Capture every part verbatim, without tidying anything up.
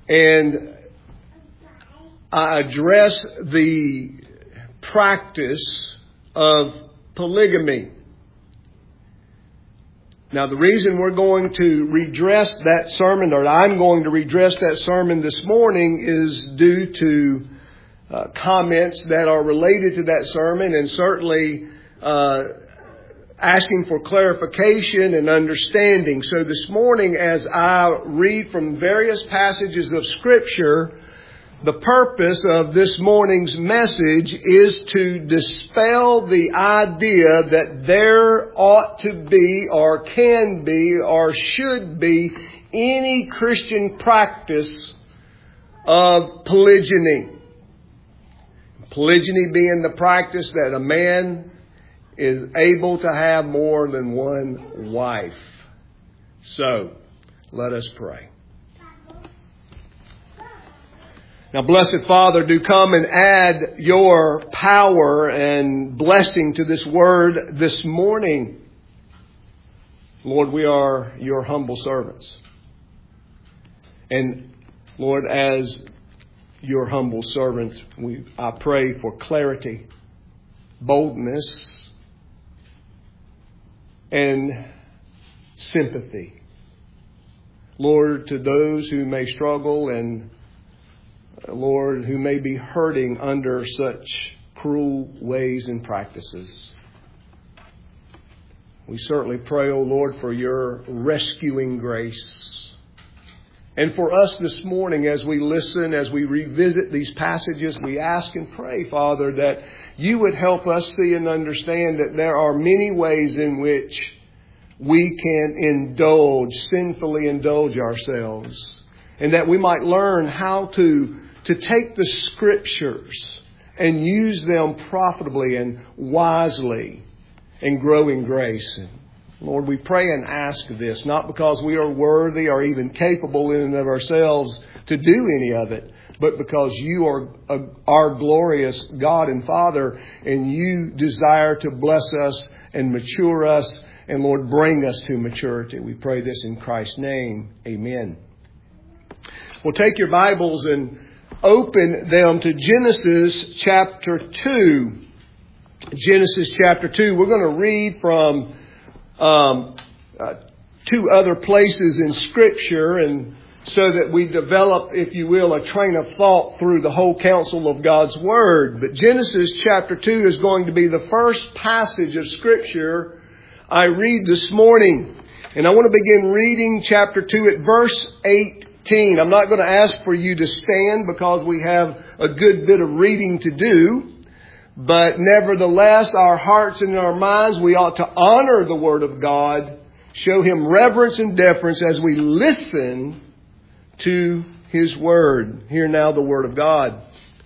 And I address the practice of polygamy. Now, the reason we're going to redress that sermon, or I'm going to redress that sermon this morning, is due to uh, comments that are related to that sermon, and certainly uh, asking for clarification and understanding. So this morning, as I read from various passages of Scripture, the purpose of this morning's message is to dispel the idea that there ought to be or can be or should be any Christian practice of polygyny. Polygyny being the practice that a man is able to have more than one wife. So, let us pray. Now, blessed Father, do come and add your power and blessing to this word this morning. Lord, we are your humble servants. And Lord, as your humble servants, we, I pray for clarity, boldness, and sympathy. Lord, to those who may struggle and Lord, who may be hurting under such cruel ways and practices. We certainly pray, O Lord, for your rescuing grace. And for us this morning, as we listen, as we revisit these passages, we ask and pray, Father, that you would help us see and understand that there are many ways in which we can indulge, sinfully indulge ourselves. And that we might learn how to to take the Scriptures and use them profitably and wisely and grow in grace. And Lord, we pray and ask this, not because we are worthy or even capable in and of ourselves to do any of it, but because you are a, our glorious God and Father, and you desire to bless us and mature us, and Lord, bring us to maturity. We pray this in Christ's name. Amen. Well, take your Bibles and open them to Genesis chapter two. Genesis chapter two. We're going to read from um, uh, two other places in Scripture, and so that we develop, if you will, a train of thought through the whole counsel of God's Word. But Genesis chapter two is going to be the first passage of Scripture I read this morning. And I want to begin reading chapter two at verse eight. I'm not going to ask for you to stand because we have a good bit of reading to do. But nevertheless, our hearts and our minds, we ought to honor the Word of God, show Him reverence and deference as we listen to His Word. Hear now the Word of God.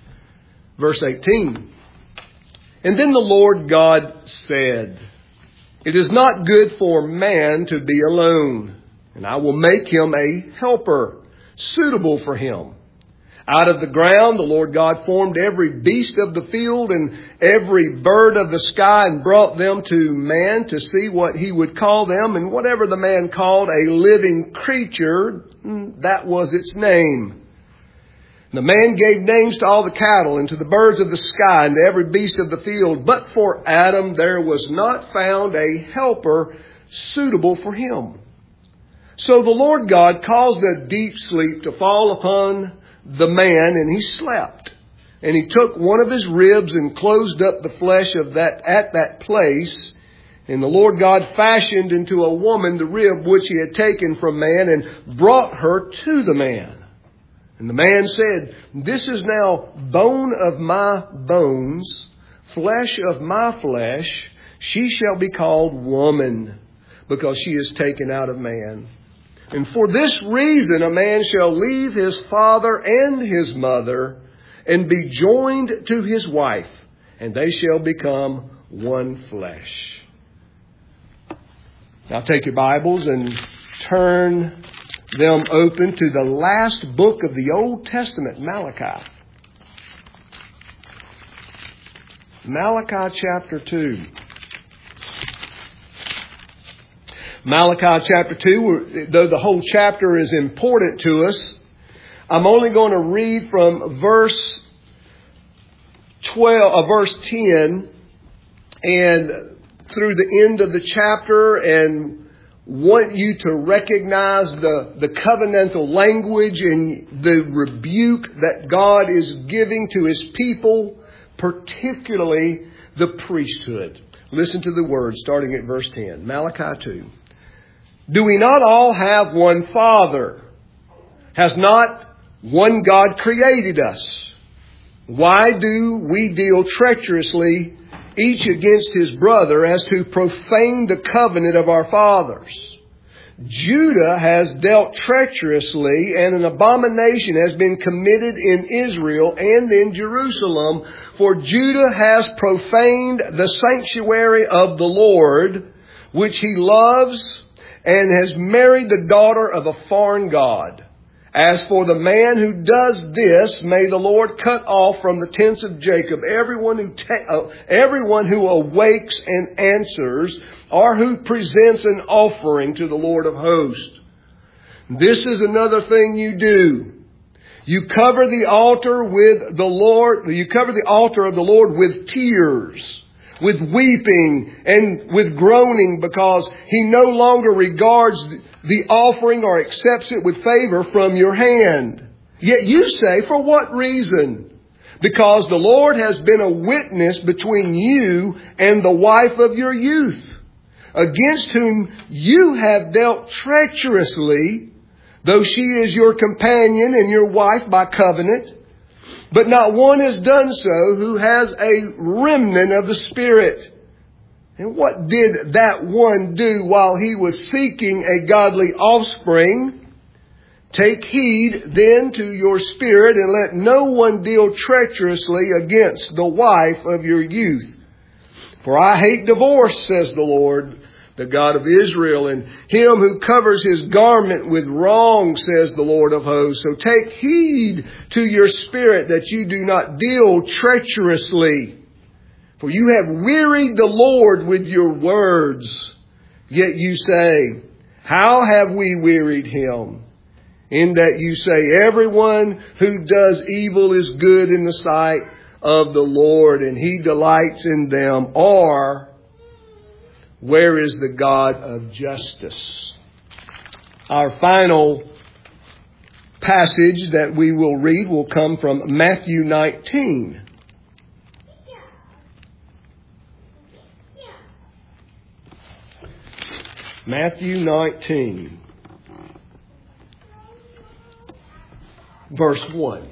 Verse eighteen. And then the Lord God said, "It is not good for man to be alone, and I will make him a helper suitable for him. Out of the ground the Lord God formed every beast of the field and every bird of the sky, and brought them to man to see what he would call them. And whatever the man called a living creature, that was its name. The man gave names to all the cattle and to the birds of the sky and to every beast of the field. But for Adam there was not found a helper suitable for him. So the Lord God caused a deep sleep to fall upon the man, and he slept. And he took one of his ribs and closed up the flesh of that at that place. And the Lord God fashioned into a woman the rib which he had taken from man, and brought her to the man. And the man said, "This is now bone of my bones, flesh of my flesh. She shall be called woman, because she is taken out of man. And for this reason a man shall leave his father and his mother, and be joined to his wife, and they shall become one flesh." Now take your Bibles and turn them open to the last book of the Old Testament, Malachi. Malachi chapter two. Malachi chapter two, though the whole chapter is important to us, I'm only going to read from verse twelve, uh, verse ten, and through the end of the chapter, and want you to recognize the, the covenantal language and the rebuke that God is giving to His people, particularly the priesthood. Listen to the words starting at verse ten. Malachi two. Do we not all have one Father? Has not one God created us? Why do we deal treacherously each against his brother as to profane the covenant of our fathers? Judah has dealt treacherously, and an abomination has been committed in Israel and in Jerusalem. For Judah has profaned the sanctuary of the Lord, which he loves, and has married the daughter of a foreign god. As for the man who does this, may the Lord cut off from the tents of Jacob everyone who ta- uh, everyone who awakes and answers, or who presents an offering to the Lord of hosts. This is another thing you do. You cover the altar with the Lord. You cover the altar of the Lord with tears, with weeping, and with groaning, because He no longer regards the offering or accepts it with favor from your hand. Yet you say, for what reason? Because the Lord has been a witness between you and the wife of your youth, against whom you have dealt treacherously, though she is your companion and your wife by covenant. But not one has done so who has a remnant of the Spirit. And what did that one do while he was seeking a godly offspring? Take heed then to your spirit, and let no one deal treacherously against the wife of your youth. For I hate divorce, says the Lord, the God of Israel, and him who covers his garment with wrong, says the Lord of hosts. So take heed to your spirit that you do not deal treacherously. For you have wearied the Lord with your words. Yet you say, how have we wearied Him? In that you say, everyone who does evil is good in the sight of the Lord, and He delights in them. Or, where is the God of justice? Our final passage that we will read will come from Matthew nineteen. Matthew nineteen, verse one.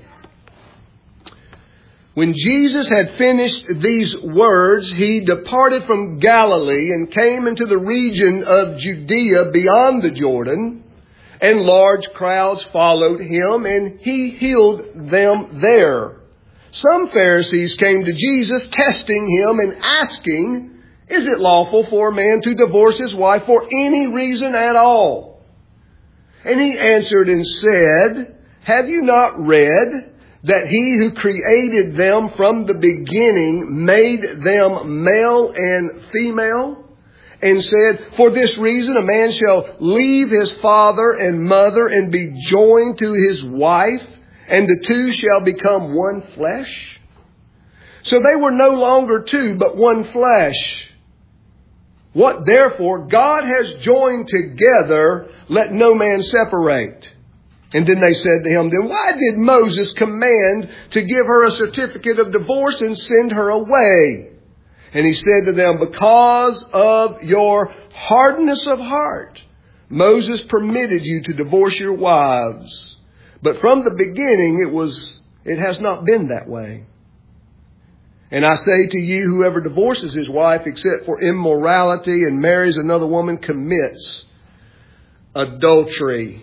When Jesus had finished these words, He departed from Galilee and came into the region of Judea beyond the Jordan, and large crowds followed Him, and He healed them there. Some Pharisees came to Jesus, testing Him and asking, is it lawful for a man to divorce his wife for any reason at all? And He answered and said, have you not read that He who created them from the beginning made them male and female? And said, for this reason a man shall leave his father and mother and be joined to his wife, and the two shall become one flesh? So they were no longer two, but one flesh. What therefore God has joined together, let no man separate. And then they said to Him, then why did Moses command to give her a certificate of divorce and send her away? And He said to them, because of your hardness of heart, Moses permitted you to divorce your wives. But from the beginning it was, it has not been that way. And I say to you, whoever divorces his wife except for immorality and marries another woman commits adultery.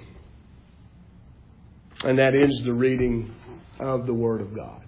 And that ends the reading of the Word of God.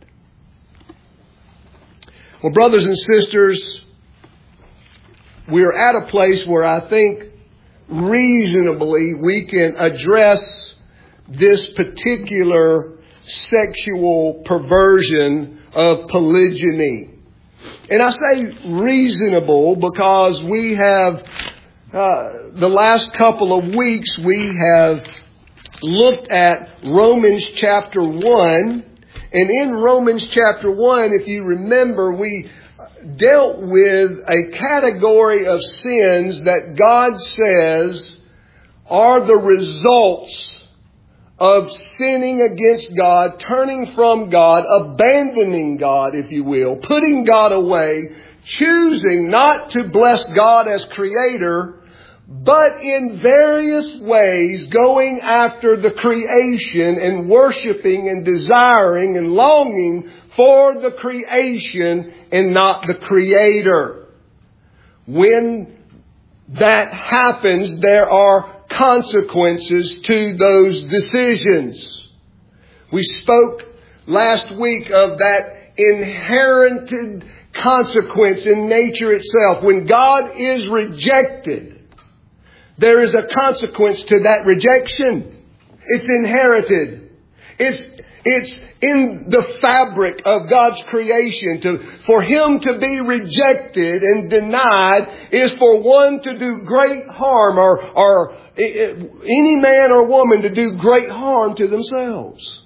Well, brothers and sisters, we're at a place where I think reasonably we can address this particular sexual perversion of polygyny. And I say reasonable because we have, uh, the last couple of weeks we have looked at Romans chapter one. And in Romans chapter one, if you remember, we dealt with a category of sins that God says are the results of sinning against God, turning from God, abandoning God, if you will, putting God away, choosing not to bless God as Creator, but in various ways going after the creation and worshiping and desiring and longing for the creation and not the Creator. When that happens, there are consequences to those decisions. We spoke last week of that inherited consequence in nature itself. When God is rejected, there is a consequence to that rejection. It's inherited. It's, it's in the fabric of God's creation. To, for Him to be rejected and denied is for one to do great harm, or, or any man or woman to do great harm to themselves.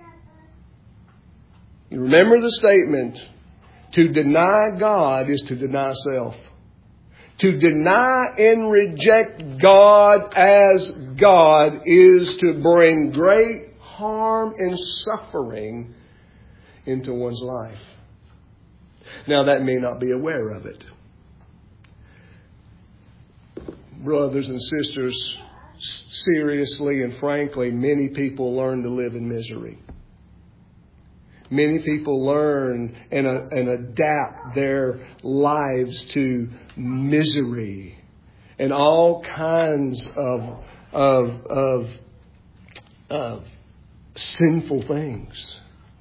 You remember the statement, to deny God is to deny self. To deny and reject God as God is to bring great harm and suffering into one's life. Now, that may not be aware of it. Brothers and sisters, seriously and frankly, many people learn to live in misery. Many people learn and, uh, and adapt their lives to misery and all kinds of, of, of, of sinful things.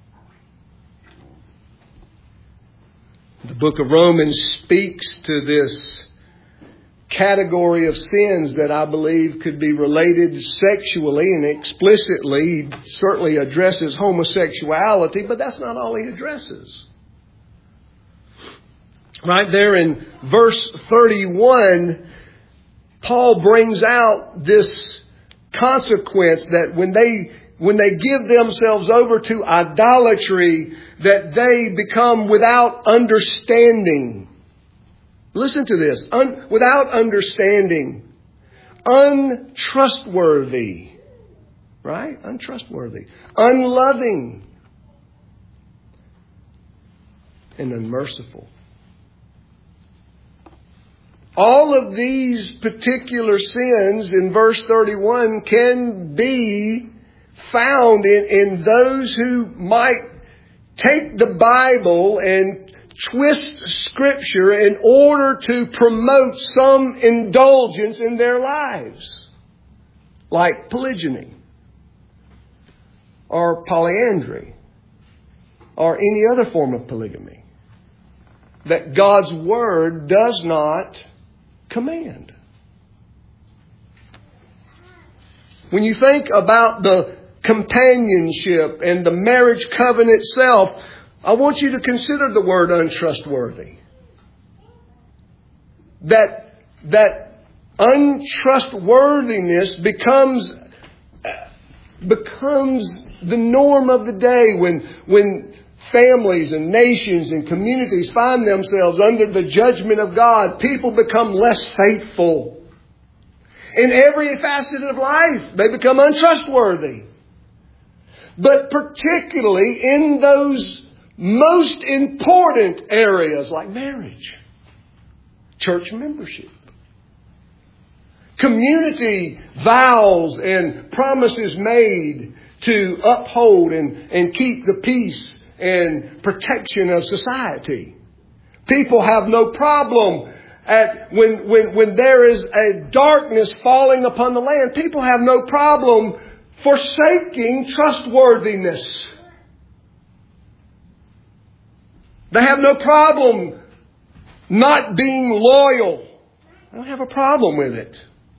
The book of Romans speaks to this category of sins that I believe could be related sexually and explicitly. He certainly addresses homosexuality, but that's not all he addresses. Right there in verse thirty-one, Paul brings out this consequence that when they when they give themselves over to idolatry, that they become without understanding. Listen to this. Un, without understanding. Untrustworthy. Right? Untrustworthy. Unloving. And unmerciful. All of these particular sins in verse thirty-one can be found in, in those who might take the Bible and twist Scripture in order to promote some indulgence in their lives. Like polygyny. Or polyandry. Or any other form of polygamy. That God's Word does not command. When you think about the companionship and the marriage covenant itself, I want you to consider the word untrustworthy. That, that untrustworthiness becomes, becomes the norm of the day when, when families and nations and communities find themselves under the judgment of God. People become less faithful. In every facet of life, they become untrustworthy. But particularly in those most important areas like marriage, church membership, community vows and promises made to uphold and, and keep the peace and protection of society. People have no problem at when, when, when there is a darkness falling upon the land. People have no problem forsaking trustworthiness. They have no problem not being loyal. They don't have a problem with it.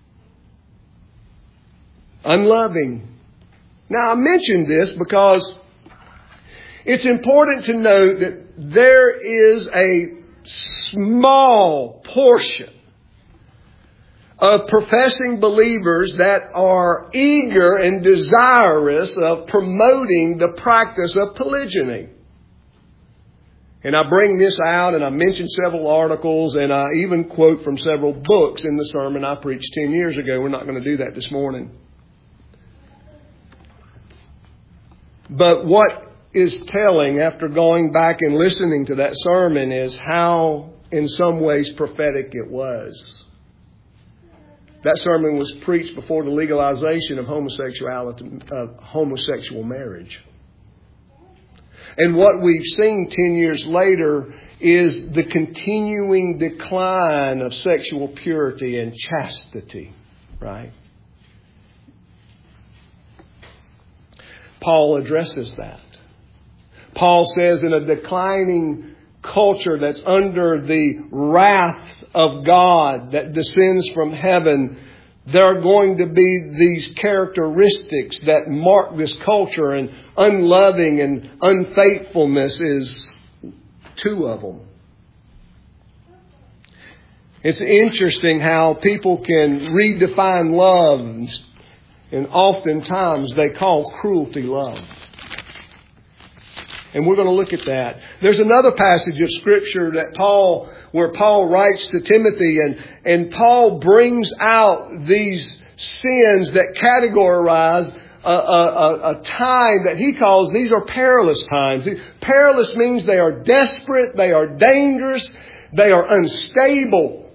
Unloving. Now, I mention this because it's important to note that there is a small portion of professing believers that are eager and desirous of promoting the practice of polygyny. And I bring this out, and I mention several articles, and I even quote from several books in the sermon I preached ten years ago. We're not going to do that this morning. But what is telling after going back and listening to that sermon is how, in some ways, prophetic it was. That sermon was preached before the legalization of homosexuality, of homosexual marriage. And what we've seen ten years later is the continuing decline of sexual purity and chastity, right? Paul addresses that. Paul says in a declining culture that's under the wrath of God that descends from heaven, there are going to be these characteristics that mark this culture, and unloving and unfaithfulness is two of them. It's interesting how people can redefine love, and oftentimes they call cruelty love. And we're going to look at that. There's another passage of Scripture that Paul, where Paul writes to Timothy, and, and Paul brings out these sins that categorize a, a, a time that he calls, these are perilous times. Perilous means they are desperate, they are dangerous, they are unstable.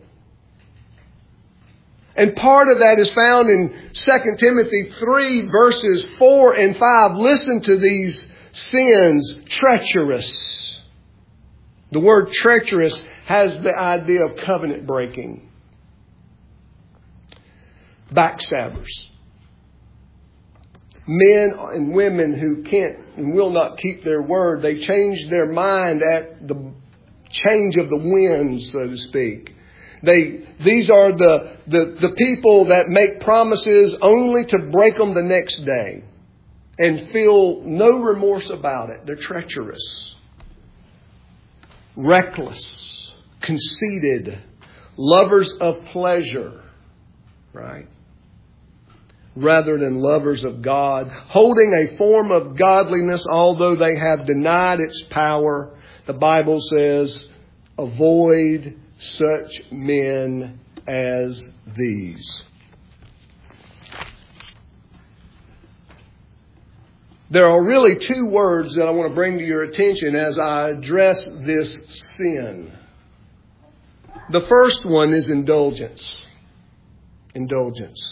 And part of that is found in Second Timothy three, verses four and five. Listen to these sins. Treacherous. The word treacherous has the idea of covenant breaking. Backstabbers. Men and women who can't and will not keep their word. They change their mind at the change of the wind, so to speak. They, these are the, the, the people that make promises only to break them the next day and feel no remorse about it. They're treacherous, reckless, conceited, lovers of pleasure, right? Rather than lovers of God, holding a form of godliness, although they have denied its power. The Bible says, avoid such men as these. There are really two words that I want to bring to your attention as I address this sin. The first one is indulgence. Indulgence.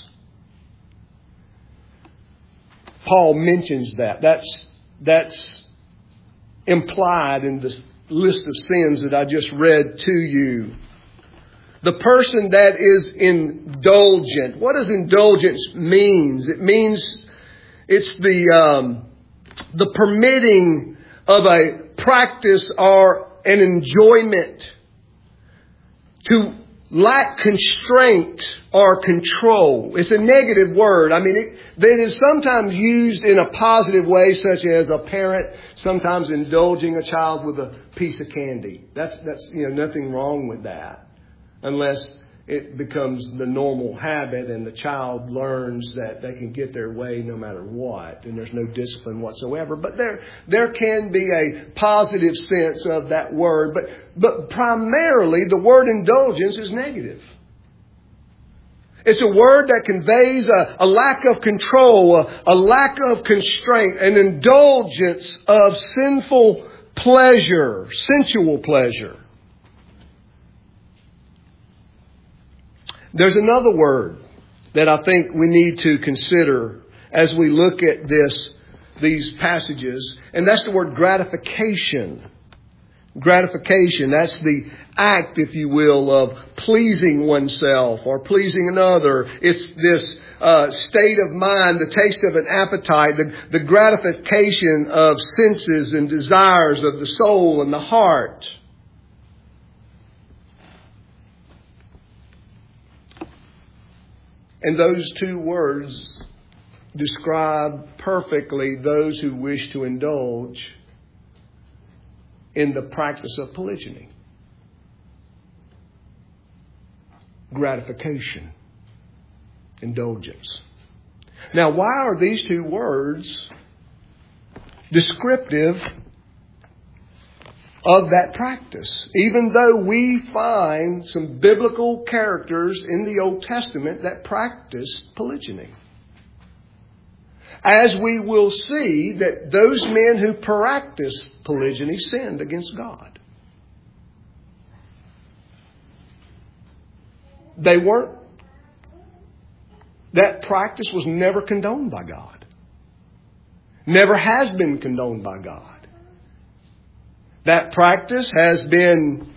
Paul mentions that. That's, that's implied in this list of sins that I just read to you. The person that is indulgent. What does indulgence mean? It means it's the um, the permitting of a practice or an enjoyment to lack constraint or control. It's a negative word. I mean, it, that is sometimes used in a positive way, such as a parent sometimes indulging a child with a piece of candy. That's, that's, you know, nothing wrong with that, unless it becomes the normal habit and the child learns that they can get their way no matter what, and there's no discipline whatsoever. But there, there can be a positive sense of that word. But, but primarily the word indulgence is negative. It's a word that conveys a, a lack of control, a, a lack of constraint, an indulgence of sinful pleasure, sensual pleasure. There's another word that I think we need to consider as we look at this, these passages, and that's the word gratification. Gratification, that's the act, if you will, of pleasing oneself or pleasing another. It's this uh, state of mind, the taste of an appetite, the, the gratification of senses and desires of the soul and the heart. And those two words describe perfectly those who wish to indulge in the practice of polygyny. Gratification. Indulgence. Now, why are these two words descriptive of that practice? Even though we find some biblical characters in the Old Testament that practiced polygyny. As we will see that those men who practiced polygyny sinned against God. They weren't. That practice was never condoned by God. Never has been condoned by God. That practice has been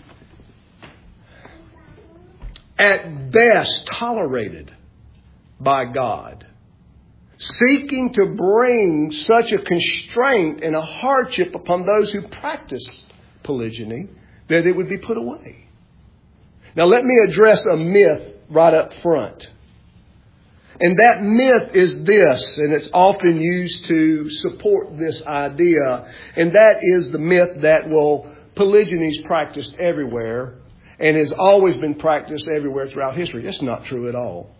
at best tolerated by God, seeking to bring such a constraint and a hardship upon those who practiced polygyny that it would be put away. Now let me address a myth right up front. And that myth is this, and it's often used to support this idea, and that is the myth that, well, polygyny is practiced everywhere and has always been practiced everywhere throughout history. That's not true at all.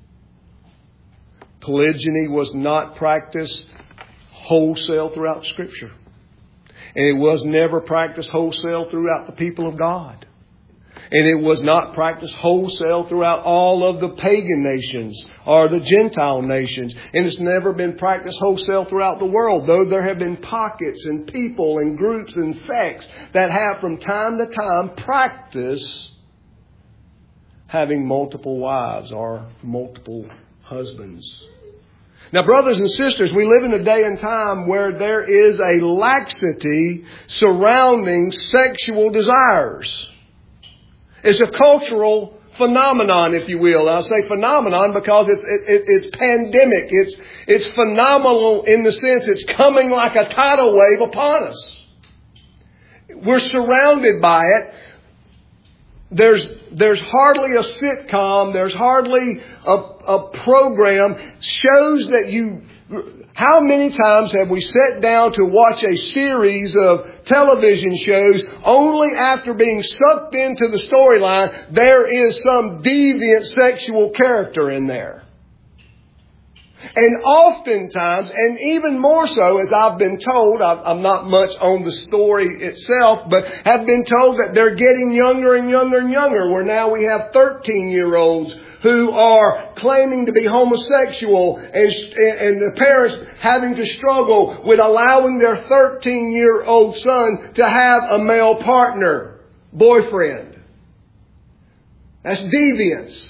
Polygyny was not practiced wholesale throughout Scripture. And it was never practiced wholesale throughout the people of God. And it was not practiced wholesale throughout all of the pagan nations or the Gentile nations. And it's never been practiced wholesale throughout the world, though there have been pockets and people and groups and sects that have from time to time practiced having multiple wives or multiple husbands. Now, brothers and sisters, we live in a day and time where there is a laxity surrounding sexual desires. It's a cultural phenomenon, if you will. And I say phenomenon because it's it, it, it's pandemic. It's it's phenomenal in the sense it's coming like a tidal wave upon us. We're surrounded by it. There's there's hardly a sitcom. There's hardly a, a program. Shows that you... How many times have we sat down to watch a series of television shows only after being sucked into the storyline, there is some deviant sexual character in there? And oftentimes, and even more so, as I've been told, I'm not much on the story itself, but have been told that they're getting younger and younger and younger, where now we have thirteen-year-olds who are claiming to be homosexual, and, and the parents having to struggle with allowing their thirteen-year-old son to have a male partner, boyfriend. That's deviance.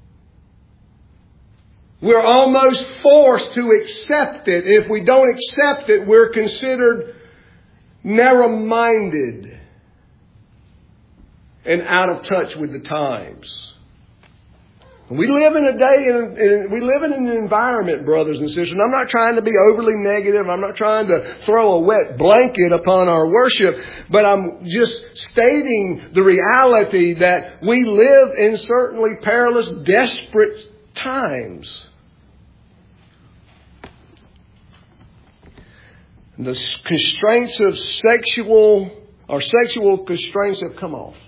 We're almost forced to accept it. If we don't accept it, we're considered narrow-minded and out of touch with the times. We live in a day, and we live in an environment, brothers and sisters, and I'm not trying to be overly negative. I'm not trying to throw a wet blanket upon our worship, but I'm just stating the reality that we live in certainly perilous, desperate times. The constraints of sexual, or sexual constraints have come off.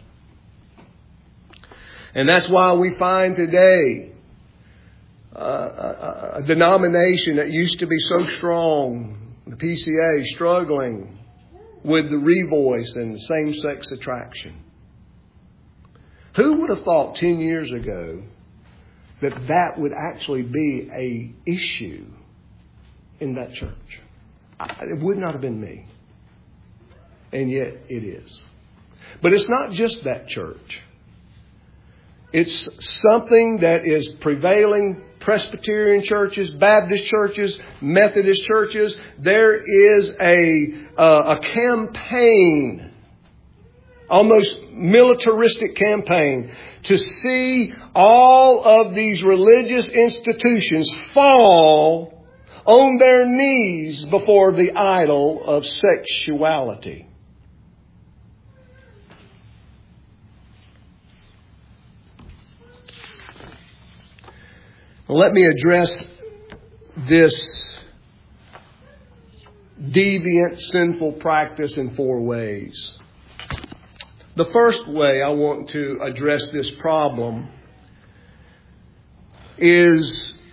And that's why we find today uh, a, a denomination that used to be so strong, the P C A, struggling with the revoice and same-sex attraction. Who would have thought ten years ago that that would actually be an issue in that church? It would not have been me. And yet it is. But it's not just that church. It's something that is prevailing. Presbyterian churches, Baptist churches, Methodist churches. There is a, uh, a campaign, almost militaristic campaign, to see all of these religious institutions fall on their knees before the idol of sexuality. Let me address this deviant, sinful practice in four ways. The first way I want to address this problem is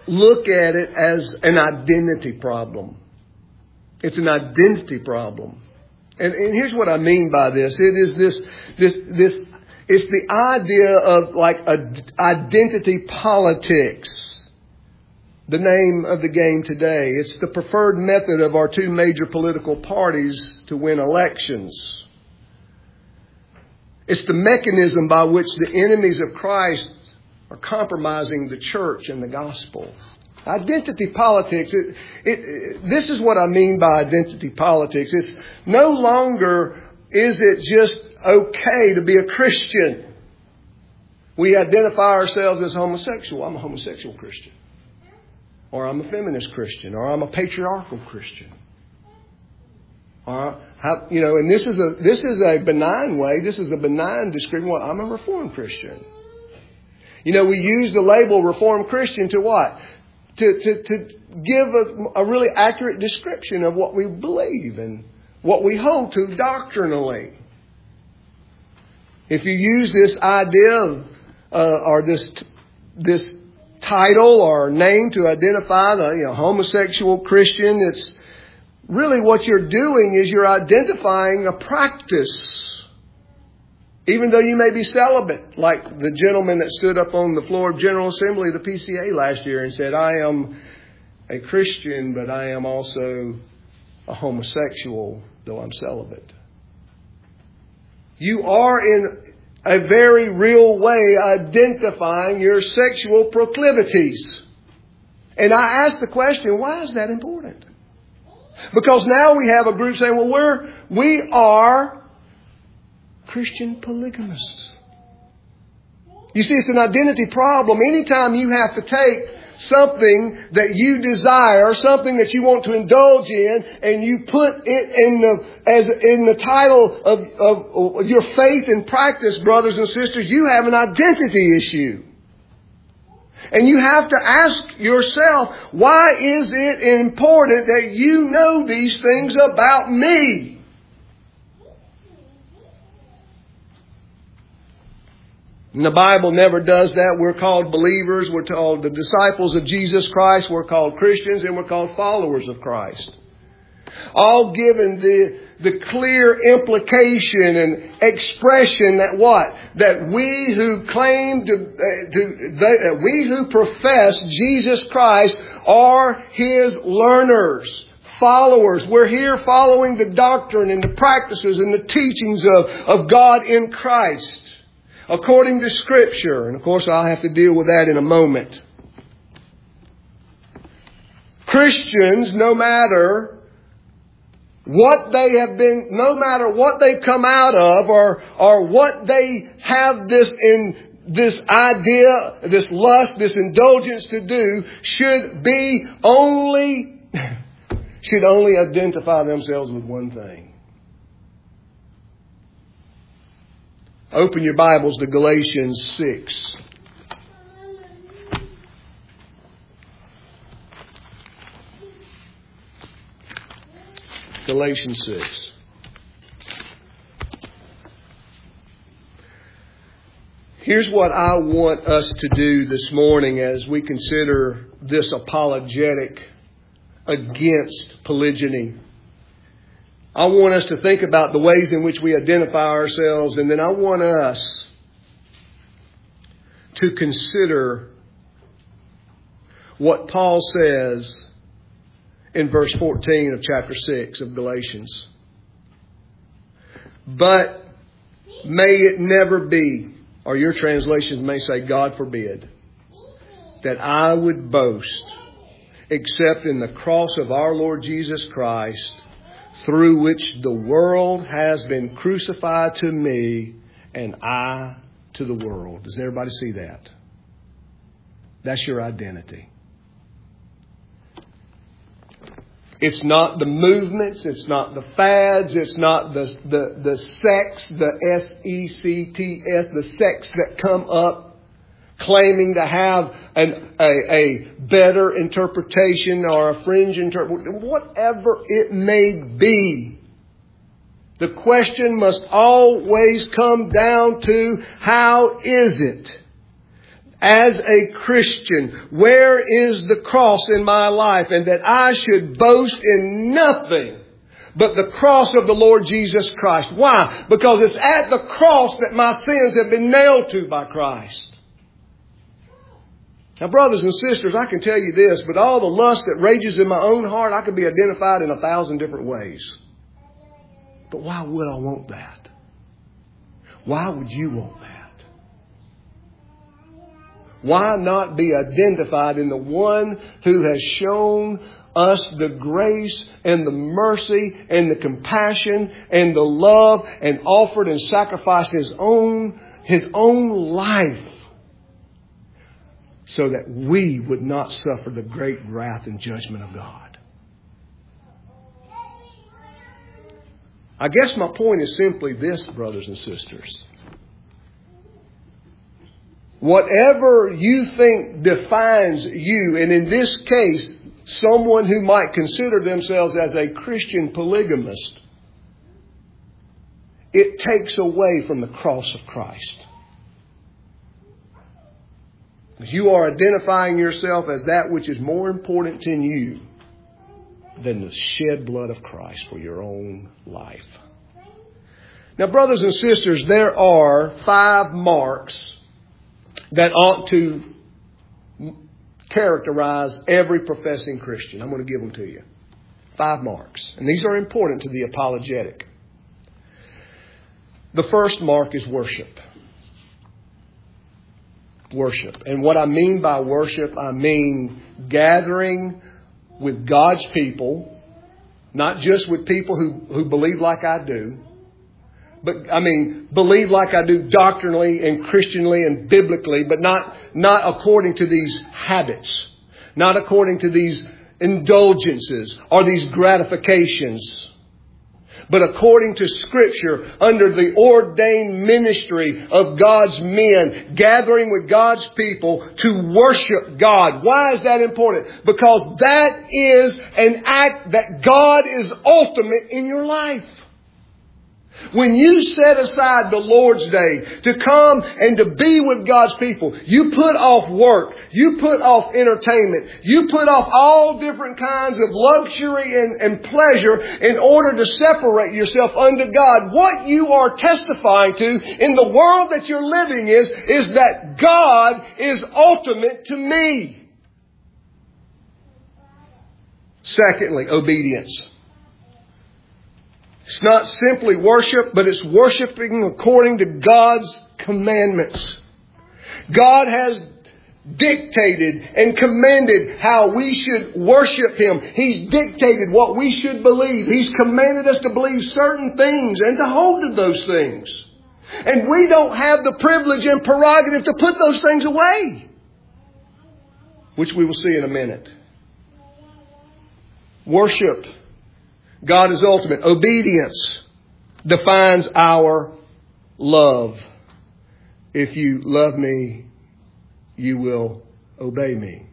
look at it as an identity problem. It's an identity problem. And, and here's what I mean by this. It is this, this, this, it's the idea of like a, identity politics. The name of the game today. It's the preferred method of our two major political parties to win elections. It's the mechanism by which the enemies of Christ are compromising the church and the gospel. Identity politics, it, it, it, this is what I mean by identity politics. It's no longer is it just okay to be a Christian. We identify ourselves as homosexual. I'm a homosexual Christian. Or I'm a feminist Christian. Or I'm a patriarchal Christian. Or, how, you know, and this is a this is a benign way. This is a benign description. Well, I'm a Reformed Christian. You know, we use the label Reformed Christian to what? To, to, to give a, a really accurate description of what we believe and what we hold to doctrinally. If you use this idea of, uh, or this this title or name to identify the you know, homosexual Christian, it's really what you're doing is you're identifying a practice. Even though you may be celibate, like the gentleman that stood up on the floor of General Assembly of the P C A last year and said, I am a Christian, but I am also a homosexual, though I'm celibate. You are in a very real way identifying your sexual proclivities. And I ask the question, why is that important? Because now we have a group saying, well, we're, we are Christian polygamists. You see, it's an identity problem. Anytime you have to take something that you desire, something that you want to indulge in, and you put it in the as in the title of, of your faith and practice, brothers and sisters, you have an identity issue. And you have to ask yourself, why is it important that you know these things about me? And the Bible never does that. We're called believers. We're called the disciples of Jesus Christ. We're called Christians, and we're called followers of Christ. All given the, the clear implication and expression that what? That we who claim to, uh, to they, uh, we who profess Jesus Christ are His learners, followers. We're here following the doctrine and the practices and the teachings of, of God in Christ, according to Scripture. And of course, I'll have to deal with that in a moment. Christians, no matter what they have been, no matter what they come out of, or or what they have this in this idea, this lust, this indulgence to do, should be only should only identify themselves with one thing. Open your Bibles to Galatians six. Galatians six. Here's what I want us to do this morning as we consider this apologetic against polygyny. I want us to think about the ways in which we identify ourselves, and then I want us to consider what Paul says in verse fourteen of chapter six of Galatians. But may it never be, or your translations may say, God forbid, that I would boast except in the cross of our Lord Jesus Christ, through which the world has been crucified to me and I to the world. Does everybody see that? That's your identity. It's not the movements. It's not the fads. It's not the, the, the sects, the S E C T S, the sects that come up claiming to have an, a, a better interpretation or a fringe interpretation. Whatever it may be, the question must always come down to, how is it? as a Christian, where is the cross in my life? And that I should boast in nothing but the cross of the Lord Jesus Christ. Why? Because it's at the cross that my sins have been nailed to by Christ. Now, brothers and sisters, I can tell you this, but all the lust that rages in my own heart, I can be identified in a thousand different ways. But why would I want that? Why would you want that? Why not be identified in the one who has shown us the grace and the mercy and the compassion and the love and offered and sacrificed His own, His own life so that we would not suffer the great wrath and judgment of God? I guess my point is simply this, brothers and sisters. Whatever you think defines you, and in this case, someone who might consider themselves as a Christian polygamist, it takes away from the cross of Christ. You are identifying yourself as that which is more important to you than the shed blood of Christ for your own life. Now, brothers and sisters, there are five marks that ought to characterize every professing Christian. I'm going to give them to you. Five marks. And these are important to the apologetic. The first mark is worship. Worship. And what I mean by worship, I mean gathering with God's people, not just with people who, who believe like I do, but I mean, believe like I do doctrinally and Christianly and biblically, but not, not according to these habits, not according to these indulgences or these gratifications, but according to Scripture under the ordained ministry of God's men, gathering with God's people to worship God. Why is that important? Because that is an act that God is ultimate in your life. When you set aside the Lord's Day to come and to be with God's people, you put off work, you put off entertainment, you put off all different kinds of luxury and, and pleasure in order to separate yourself unto God. What you are testifying to in the world that you're living is, is that God is ultimate to me. Secondly, obedience. It's not simply worship, but it's worshiping according to God's commandments. God has dictated and commanded how we should worship Him. He's dictated what we should believe. He's commanded us to believe certain things and to hold to those things. And we don't have the privilege and prerogative to put those things away, which we will see in a minute. Worship. God is ultimate. Obedience defines our love. If you love me, you will obey me.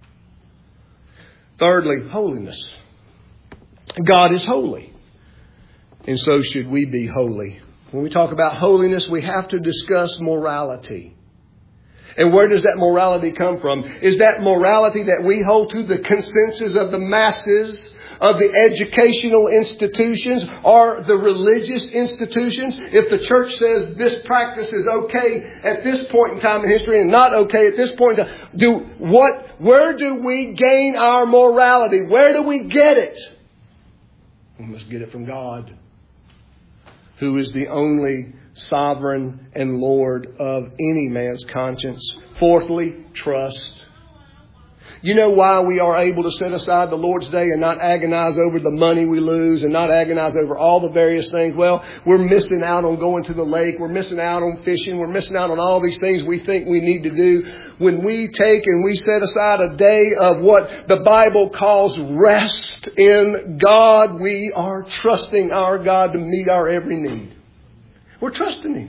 Thirdly, holiness. God is holy, and so should we be holy. When we talk about holiness, we have to discuss morality. And where does that morality come from? Is that morality that we hold to the consensus of the masses, of the educational institutions or the religious institutions? If the church says this practice is okay at this point in time in history and not okay at this point in time, do what? Where do we gain our morality? Where do we get it? We must get it from God, who is the only sovereign and Lord of any man's conscience. Fourthly, trust. You know why we are able to set aside the Lord's Day and not agonize over the money we lose and not agonize over all the various things? Well, we're missing out on going to the lake. We're missing out on fishing. We're missing out on all these things we think we need to do. When we take and we set aside a day of what the Bible calls rest in God, we are trusting our God to meet our every need. We're trusting Him.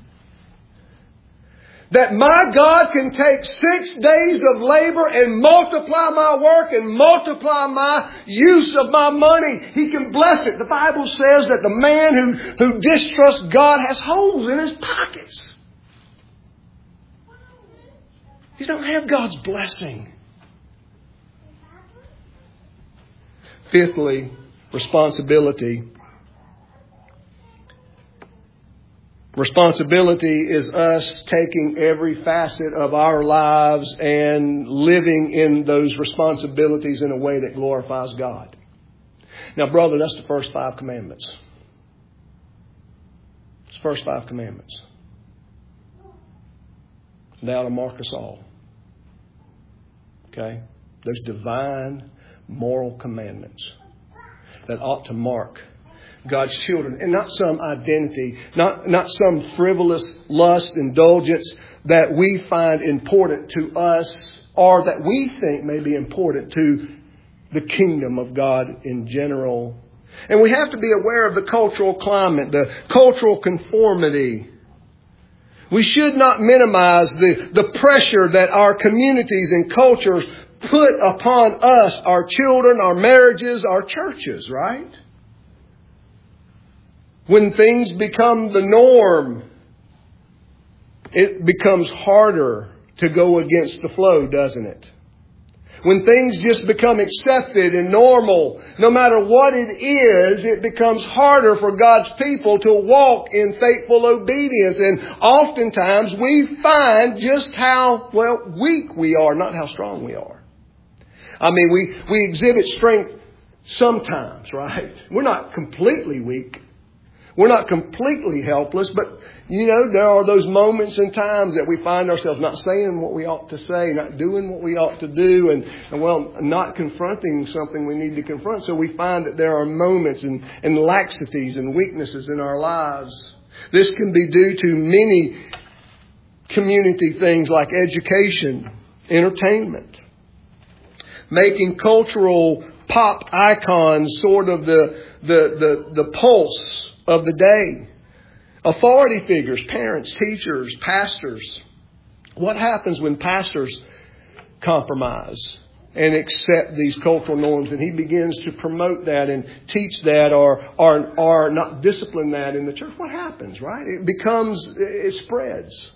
That my God can take six days of labor and multiply my work and multiply my use of my money. He can bless it. The Bible says that the man who, who distrusts God has holes in his pockets. You don't have God's blessing. Fifthly, responsibility. Responsibility is us taking every facet of our lives and living in those responsibilities in a way that glorifies God. Now, brother, that's the first five commandments. It's the first five commandments. They ought to mark us all. Okay? Those divine moral commandments that ought to mark God's children, and not some identity, not, not some frivolous lust, indulgence that we find important to us or that we think may be important to the kingdom of God in general. And we have to be aware of the cultural climate, the cultural conformity. We should not minimize the, the pressure that our communities and cultures put upon us, our children, our marriages, our churches, right? When things become the norm, it becomes harder to go against the flow, doesn't it? When things just become accepted and normal, no matter what it is, it becomes harder for God's people to walk in faithful obedience. And oftentimes we find just how, well, weak we are, not how strong we are. I mean, we, we exhibit strength sometimes, right? We're not completely weak. We're not completely helpless, but, you know, there are those moments and times that we find ourselves not saying what we ought to say, not doing what we ought to do, and, and well, not confronting something we need to confront. So we find that there are moments and, and laxities and weaknesses in our lives. This can be due to many community things like education, entertainment, making cultural pop icons sort of the, the, the, the pulse of the day. Authority figures, parents, teachers, pastors. What happens when pastors compromise and accept these cultural norms, and he begins to promote that and teach that or, or, or not discipline that in the church? What happens, right? It becomes, it spreads.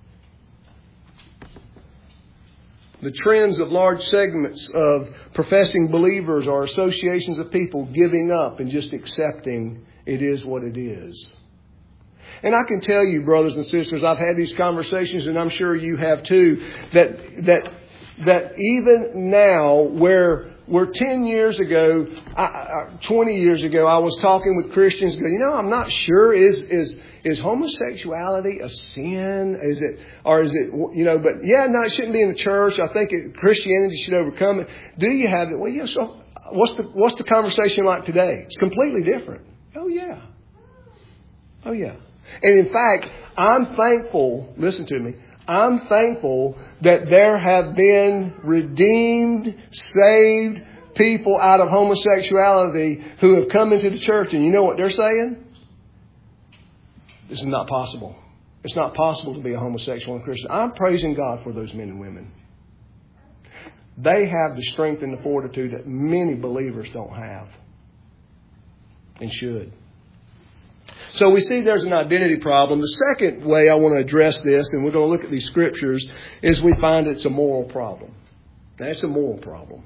The trends of large segments of professing believers or associations of people giving up and just accepting it is what it is. And I can tell you, brothers and sisters, I've had these conversations, and I'm sure you have too, that that that even now, where where ten years ago, I, twenty years ago, I was talking with Christians, going, you know, I'm not sure, is is is homosexuality a sin? Is it, or is it, you know, but yeah, no, it shouldn't be in the church. I think it, Christianity should overcome it. Do you have it? Well, yeah, so what's the what's the conversation like today? It's completely different. Oh, yeah. Oh, yeah. And in fact, I'm thankful, listen to me, I'm thankful that there have been redeemed, saved people out of homosexuality who have come into the church. And you know what they're saying? This is not possible. It's not possible to be a homosexual and Christian. I'm praising God for those men and women. They have the strength and the fortitude that many believers don't have. And should. So we see there's an identity problem. The second way I want to address this, and we're going to look at these scriptures, is we find it's a moral problem. That's a moral problem.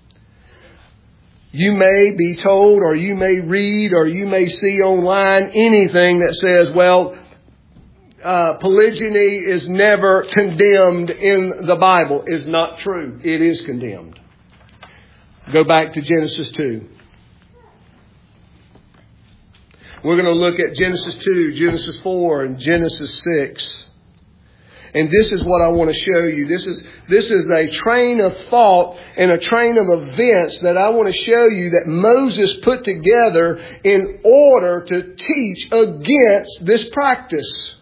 You may be told, or you may read, or you may see online anything that says, well, uh, polygyny is never condemned in the Bible. Is not true. It is condemned. Go back to Genesis two. We're going to look at Genesis two, Genesis four, and Genesis six. And this is what I want to show you. This is, this is a train of thought and a train of events that I want to show you that Moses put together in order to teach against this practice.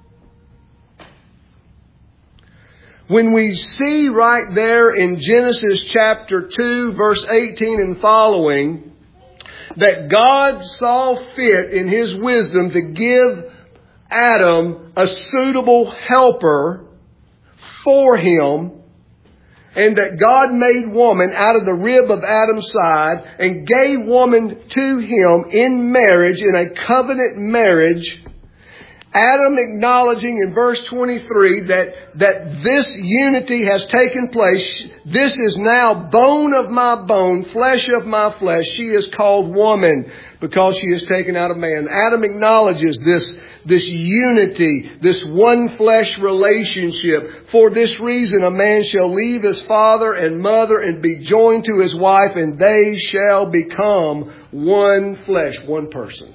When we see right there in Genesis chapter two, verse eighteen and following, that God saw fit in His wisdom to give Adam a suitable helper for him, and that God made woman out of the rib of Adam's side and gave woman to him in marriage, in a covenant marriage. Adam acknowledging in verse twenty-three that, that this unity has taken place. This is now bone of my bone, flesh of my flesh. She is called woman because she is taken out of man. Adam acknowledges this, this unity, this one flesh relationship. For this reason, a man shall leave his father and mother and be joined to his wife, and they shall become one flesh, one person.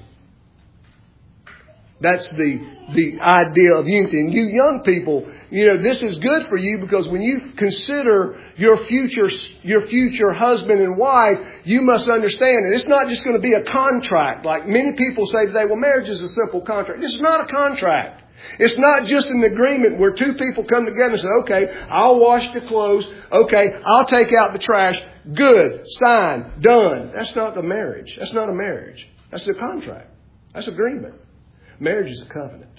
That's the, the idea of unity. And you young people, you know, this is good for you because when you consider your future, your future husband and wife, you must understand that it's not just going to be a contract. Like many people say today, well, marriage is a simple contract. This is not a contract. It's not just an agreement where two people come together and say, okay, I'll wash the clothes. Okay, I'll take out the trash. Good. Sign. Done. That's not a marriage. That's not a marriage. That's a contract. That's agreement. Marriage is a covenant.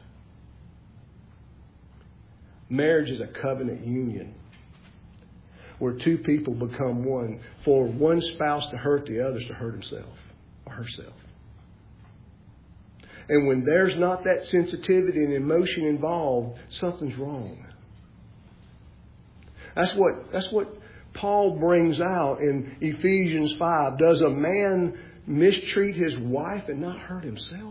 Marriage is a covenant union where two people become one, for one spouse to hurt the other is to hurt himself or herself. And when there's not that sensitivity and emotion involved, something's wrong. That's what, that's what Paul brings out in Ephesians five. Does a man mistreat his wife and not hurt himself?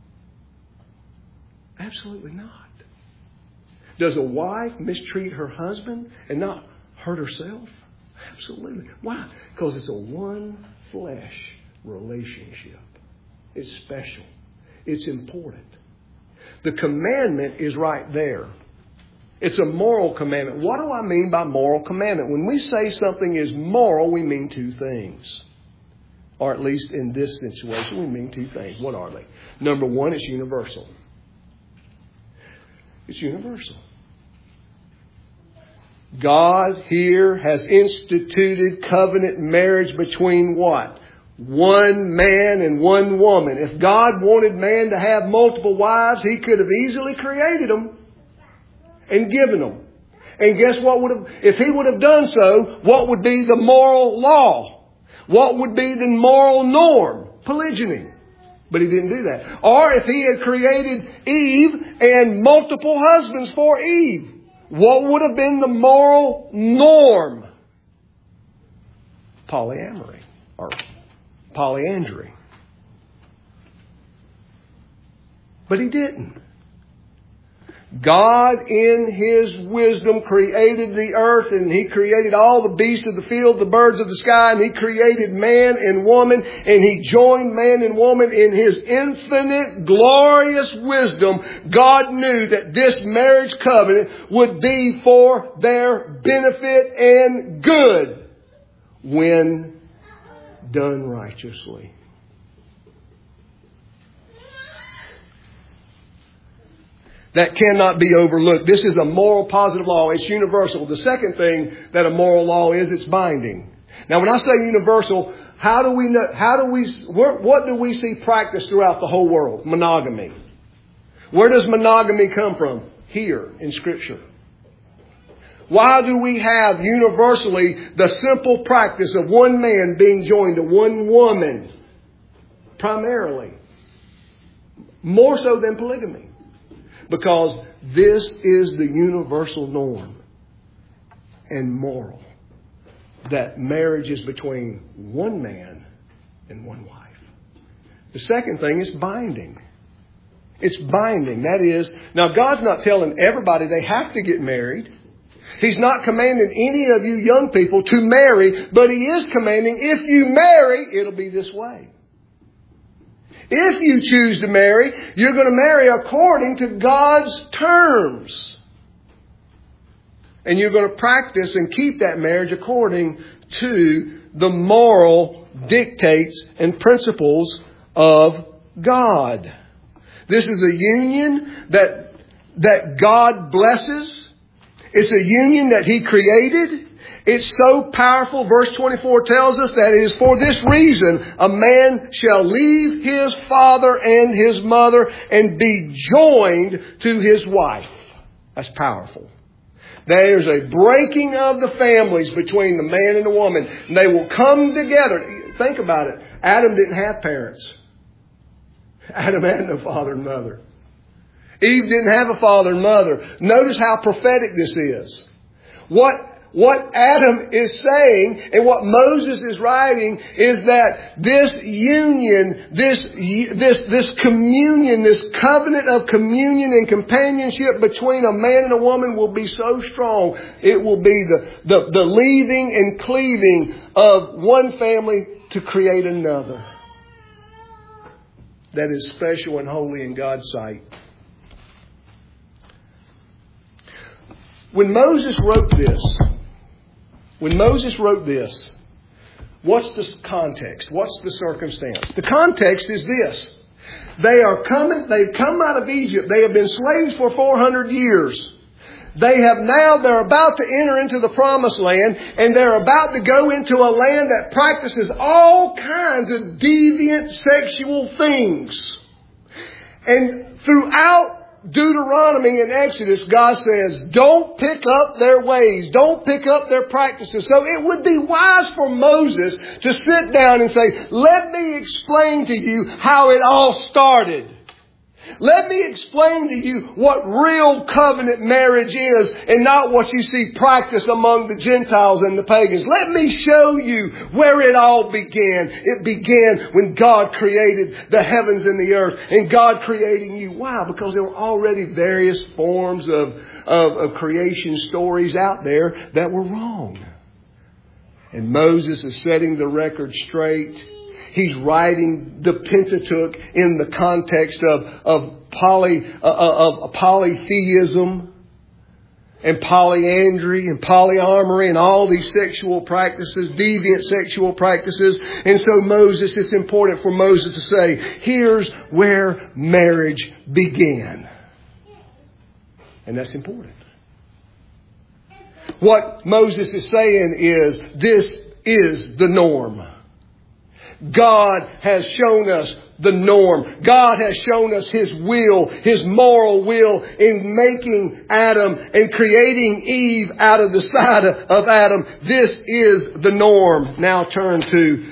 Absolutely not. Does a wife mistreat her husband and not hurt herself? Absolutely. Why? Because it's a one flesh relationship. It's special. It's important. The commandment is right there. It's a moral commandment. What do I mean by moral commandment? When we say something is moral, we mean two things. Or at least in this situation, we mean two things. What are they? Number one, it's universal. It's universal. God here has instituted covenant marriage between what? One man and one woman. If God wanted man to have multiple wives, He could have easily created them and given them. And guess what would have, if He would have done so, what would be the moral law? What would be the moral norm? Polygyny. But He didn't do that. Or if He had created Eve and multiple husbands for Eve, what would have been the moral norm? Polyamory or polyandry. But He didn't. God in His wisdom created the earth, and He created all the beasts of the field, the birds of the sky, and He created man and woman, and He joined man and woman in His infinite, glorious wisdom. God knew that this marriage covenant would be for their benefit and good when done righteously. That cannot be overlooked. This is a moral positive law. It's universal. The second thing that a moral law is, it's binding. Now, when I say universal, how do we know, how do we, what do we see practiced throughout the whole world? Monogamy. Where does monogamy come from? Here in Scripture. Why do we have universally the simple practice of one man being joined to one woman? Primarily. More so than polygamy. Because this is the universal norm and moral. That marriage is between one man and one wife. The second thing is binding. It's binding. That is, now God's not telling everybody they have to get married. He's not commanding any of you young people to marry, but He is commanding if you marry, it'll be this way. If you choose to marry, you're going to marry according to God's terms. And you're going to practice and keep that marriage according to the moral dictates and principles of God. This is a union that, that God blesses. It's a union that He created. It's so powerful. Verse twenty-four tells us that it is for this reason a man shall leave his father and his mother and be joined to his wife. That's powerful. There's a breaking of the families between the man and the woman. And they will come together. Think about it. Adam didn't have parents. Adam had no father and mother. Eve didn't have a father and mother. Notice how prophetic this is. What What Adam is saying and what Moses is writing is that this union, this, this, this communion, this covenant of communion and companionship between a man and a woman will be so strong. It will be the, the, the leaving and cleaving of one family to create another. That is special and holy in God's sight. When Moses wrote this, When Moses wrote this, what's the context? What's the circumstance? The context is this. They are coming, they've come out of Egypt. They have been slaves for four hundred years. They have now, they're about to enter into the promised land, and they're about to go into a land that practices all kinds of deviant sexual things. And throughout Deuteronomy and Exodus, God says, don't pick up their ways. Don't pick up their practices. So it would be wise for Moses to sit down and say, let me explain to you how it all started. Let me explain to you what real covenant marriage is and not what you see practiced among the Gentiles and the pagans. Let me show you where it all began. It began when God created the heavens and the earth, and God creating you. Why? Because there were already various forms of, of, of creation stories out there that were wrong. And Moses is setting the record straight. He's writing the Pentateuch in the context of, of, poly, uh, of polytheism and polyandry and polyamory and all these sexual practices, deviant sexual practices. And so Moses, it's important for Moses to say, here's where marriage began. And that's important. What Moses is saying is, this is the norm. God has shown us the norm. God has shown us His will, His moral will in making Adam and creating Eve out of the side of Adam. This is the norm. Now turn to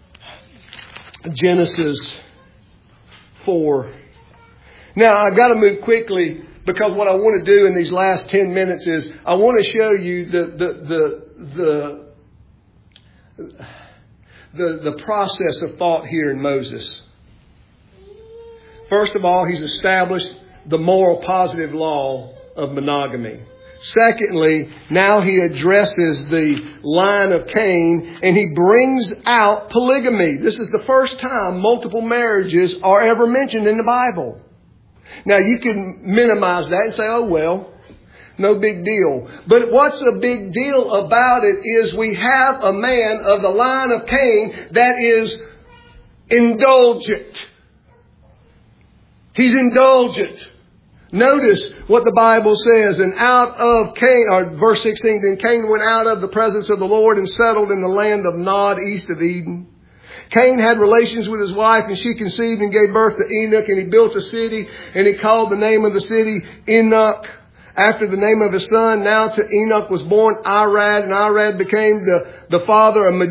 Genesis four. Now I've got to move quickly because what I want to do in these last ten minutes is I want to show you the the the the The, the process of thought here in Moses. First of all, he's established the moral positive law of monogamy. Secondly, now he addresses the line of Cain and he brings out polygamy. This is the first time multiple marriages are ever mentioned in the Bible. Now you can minimize that and say, oh well, no big deal. But what's a big deal about it is we have a man of the line of Cain that is indulgent. He's indulgent. Notice what the Bible says. And out of Cain, or verse sixteen, then Cain went out of the presence of the Lord and settled in the land of Nod, east of Eden. Cain had relations with his wife, and she conceived and gave birth to Enoch, and he built a city, and he called the name of the city Enoch, after the name of his son. Now to Enoch was born Irad, and Irad became the, the father of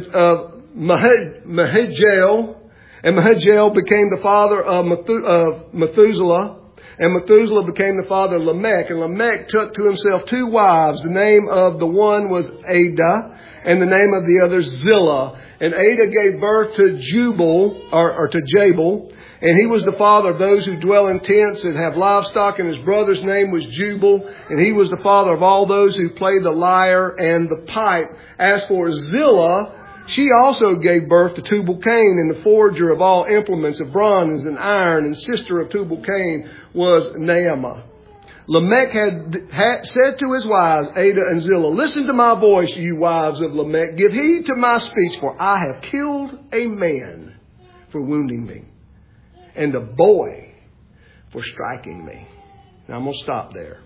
Mehujael, and Mehujael became the father of Methuselah, and Methuselah became the father of Lamech, and Lamech took to himself two wives. The name of the one was Ada, and the name of the other Zillah. And Ada gave birth to Jubal, or, or to Jabal, and he was the father of those who dwell in tents and have livestock, and his brother's name was Jubal, and he was the father of all those who play the lyre and the pipe. As for Zillah, she also gave birth to Tubal-Cain, and the forger of all implements of bronze and iron, and sister of Tubal-Cain was Naamah. Lamech had, had said to his wives, Ada and Zillah, listen to my voice, you wives of Lamech. Give heed to my speech, for I have killed a man for wounding me, and a boy for striking me. Now I'm going to stop there.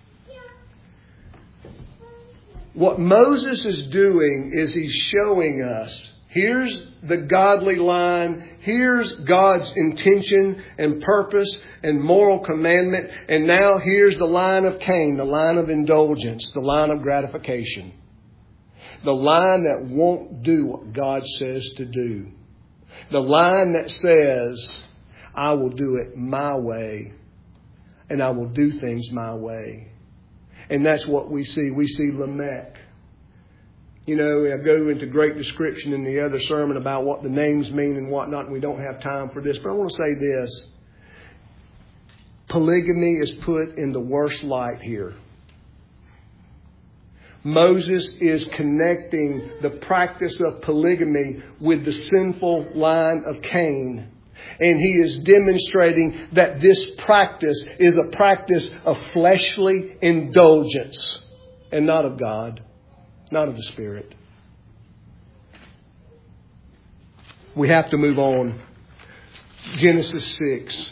What Moses is doing is he's showing us, here's the godly line, here's God's intention and purpose and moral commandment, and now here's the line of Cain, the line of indulgence, the line of gratification. The line that won't do what God says to do. The line that says, I will do it my way and I will do things my way. And that's what we see. We see Lamech. You know, I go into great description in the other sermon about what the names mean and whatnot, and we don't have time for this. But I want to say this. Polygamy is put in the worst light here. Moses is connecting the practice of polygamy with the sinful line of Cain. And he is demonstrating that this practice is a practice of fleshly indulgence and not of God, not of the Spirit. We have to move on. Genesis six.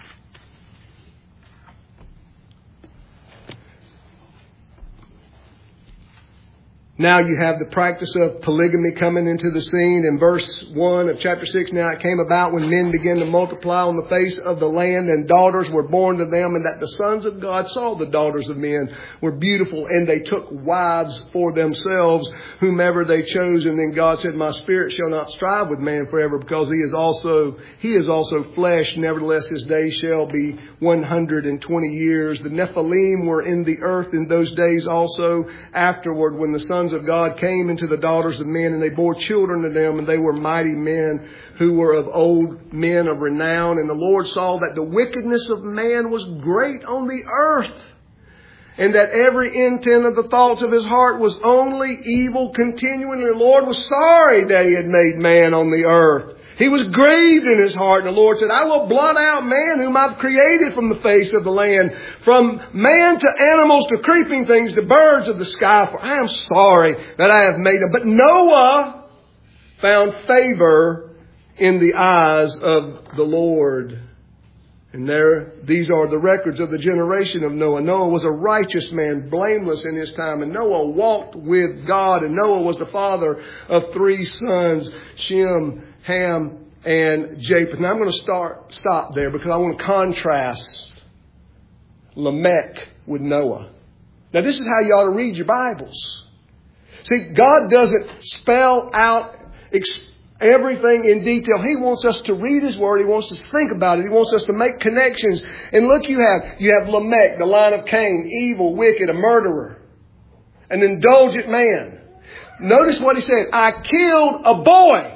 Now you have the practice of polygamy coming into the scene. In verse one of chapter six, now it came about when men began to multiply on the face of the land, and daughters were born to them, and that the sons of God saw the daughters of men were beautiful, and they took wives for themselves, whomever they chose. And then God said, my spirit shall not strive with man forever, because he is also he is also flesh. Nevertheless, his days shall be one hundred and twenty years. The Nephilim were in the earth in those days also. Afterward, when the sons of God came into the daughters of men, and they bore children to them, and they were mighty men who were of old, men of renown. And the Lord saw that the wickedness of man was great on the earth, and that every intent of the thoughts of his heart was only evil continually. The Lord was sorry that he had made man on the earth. He was grieved in his heart, and the Lord said, I will blot out man whom I've created from the face of the land, from man to animals to creeping things to birds of the sky, for I am sorry that I have made them. But Noah found favor in the eyes of the Lord. And there, these are the records of the generation of Noah. Noah was a righteous man, blameless in his time. And Noah walked with God. And Noah was the father of three sons, Shem, Ham, and Japheth. Now I'm going to start stop there because I want to contrast Lamech with Noah. Now this is how you ought to read your Bibles. See, God doesn't spell out everything in detail. He wants us to read His Word. He wants us to think about it. He wants us to make connections. And look, you have you have Lamech, the line of Cain, evil, wicked, a murderer, an indulgent man. Notice what he said. I killed a boy.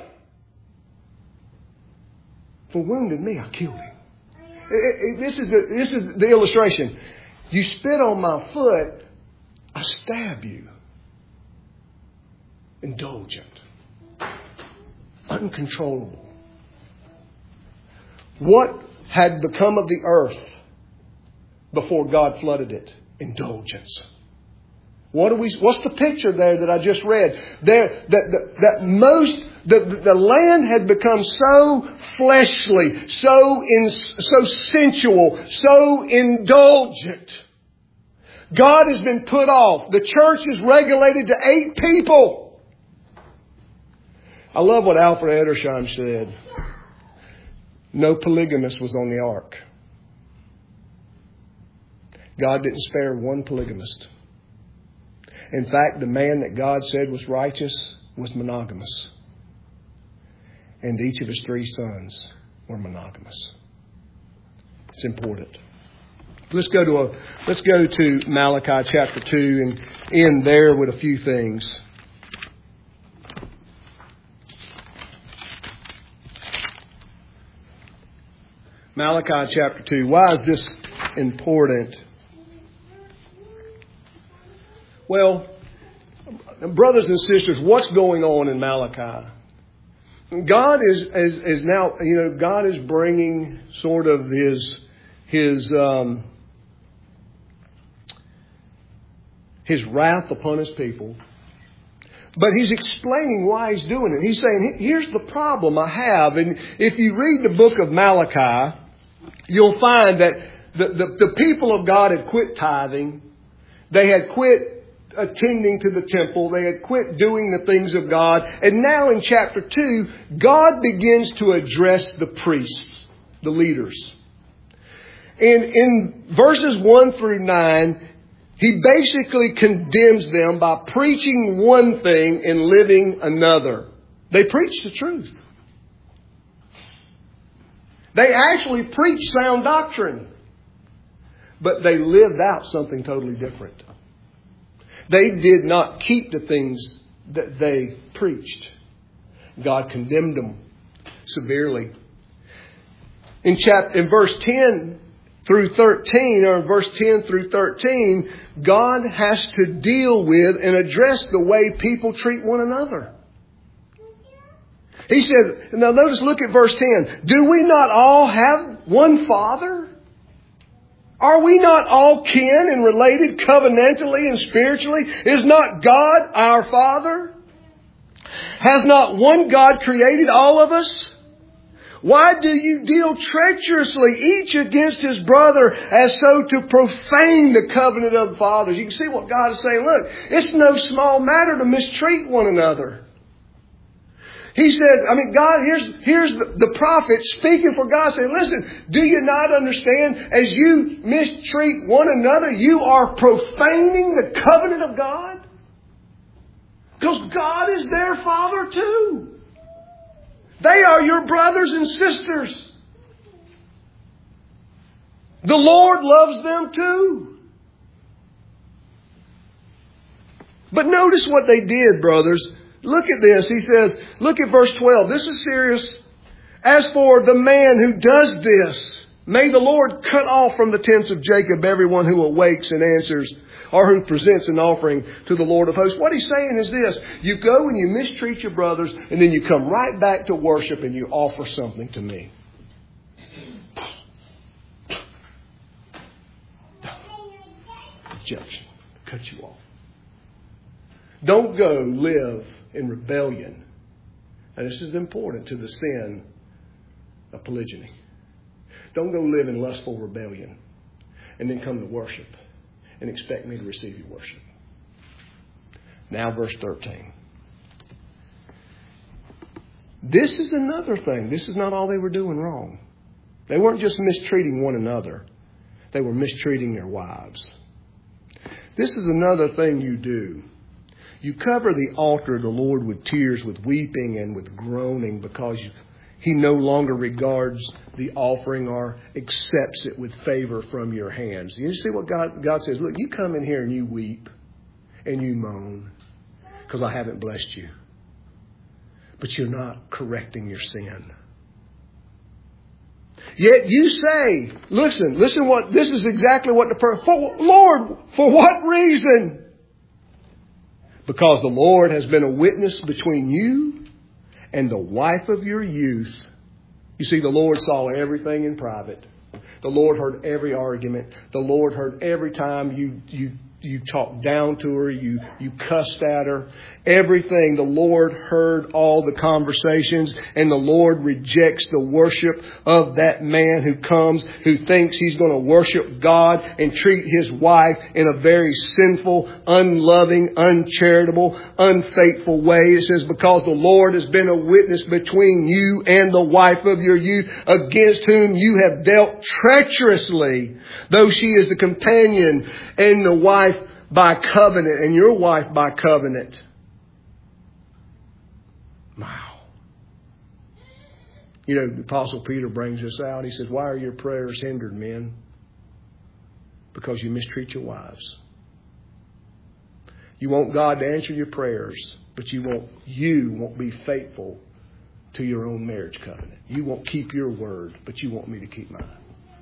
For wounded me, I killed him. It, it, this is the, this is the illustration. You spit on my foot, I stab you. Indulgent. Uncontrollable. What had become of the earth before God flooded it? Indulgence. What do we? What's the picture there that I just read? There, that that, that most the the land had become so fleshly, so in so sensual, so indulgent. God has been put off. The church is regulated to eight people. I love what Alfred Edersheim said. No polygamist was on the ark. God didn't spare one polygamist. In fact, the man that God said was righteous was monogamous. And each of his three sons were monogamous. It's important. Let's go to a let's go to Malachi chapter two and end there with a few things. Malachi chapter two. Why is this important? Well, brothers and sisters, what's going on in Malachi? God is, is, is now, you know, God is bringing sort of his, his, um, his wrath upon his people. But he's explaining why he's doing it. He's saying, here's the problem I have. And if you read the book of Malachi, you'll find that the, the, the people of God had quit tithing. They had quit attending to the temple. They had quit doing the things of God. And now in chapter two, God begins to address the priests, the leaders. And in verses one through nine, He basically condemns them by preaching one thing and living another. They preach the truth. They actually preach sound doctrine. but they lived out something totally different. They did not keep the things that they preached. God condemned them severely. In chapter, in verse ten through thirteen, or in verse ten through thirteen, God has to deal with and address the way people treat one another. He says, now notice, look at verse ten. Do we not all have one Father? Are we not all kin and related covenantally and spiritually? Is not God our Father? Has not one God created all of us? Why do you deal treacherously each against his brother as so to profane the covenant of the fathers? You can see what God is saying. Look, it's no small matter to mistreat one another. He said, I mean, God, here's, here's the, the prophet speaking for God saying, listen, do you not understand? As you mistreat one another, you are profaning the covenant of God. Because God is their Father too. They are your brothers and sisters. The Lord loves them too. But notice what they did, brothers. Look at this. He says, look at verse twelve. This is serious. As for the man who does this, may the Lord cut off from the tents of Jacob everyone who awakes and answers, or who presents an offering to the Lord of hosts. What he's saying is this. You go and you mistreat your brothers, and then you come right back to worship and you offer something to me. Objection. Cut you off. Don't go live in rebellion. And this is important to the sin of polygyny. Don't go live in lustful rebellion and then come to worship and expect me to receive your worship. Now verse thirteen. This is another thing. This is not all they were doing wrong. They weren't just mistreating one another. They were mistreating their wives. This is another thing you do. You cover the altar of the Lord with tears, with weeping, and with groaning, because He no longer regards the offering or accepts it with favor from your hands. You see what God, God says? Look, you come in here and you weep and you moan because I haven't blessed you. But you're not correcting your sin. Yet you say, listen, listen what, this is exactly what the person, for, Lord, for what reason? Because the Lord has been a witness between you and the wife of your youth. You see, the Lord saw everything in private. The Lord heard every argument. The Lord heard every time you you you talked down to her, you you cussed at her. Everything. The Lord heard all the conversations, and the Lord rejects the worship of that man who comes, who thinks he's going to worship God and treat his wife in a very sinful, unloving, uncharitable, unfaithful way. It says, because the Lord has been a witness between you and the wife of your youth, against whom you have dealt treacherously, though she is the companion and the wife by covenant, and your wife by covenant. Wow. You know, the Apostle Peter brings this out. He says, why are your prayers hindered, men? Because you mistreat your wives. You want God to answer your prayers, but you won't, you won't be faithful to your own marriage covenant. You won't keep your word, but you want me to keep mine.